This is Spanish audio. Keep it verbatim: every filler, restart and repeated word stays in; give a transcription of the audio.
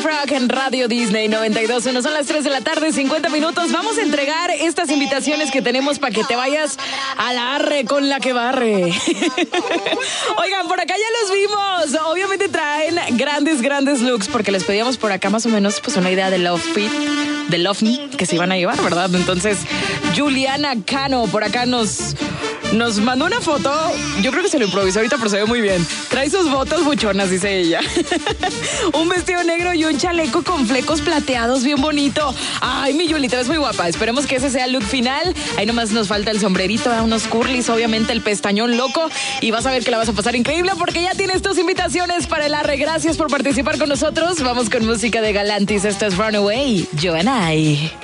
Frog en Radio Disney noventa y dos. Son las tres de la tarde, cincuenta minutos. Vamos a entregar estas invitaciones que tenemos para que te vayas a la arre con la que barre. Oigan, por acá ya los vimos. Obviamente traen grandes, grandes looks porque les pedíamos por acá más o menos pues una idea de Love Fit, de Love Me que se iban a llevar, ¿verdad? Entonces, Juliana Cano por acá nos... Nos mandó una foto, yo creo que se lo improvisó ahorita, pero se ve muy bien. Trae sus botas buchonas, dice ella. Un vestido negro y un chaleco con flecos plateados, bien bonito. Ay, mi Juli, te ves muy guapa. Esperemos que ese sea el look final. Ahí nomás nos falta el sombrerito, ¿eh? Unos curlis, obviamente el pestañón loco. Y vas a ver que la vas a pasar increíble porque ya tienes tus invitaciones para el arre. Gracias por participar con nosotros. Vamos con música de Galantis. Esto es Runaway, You and I.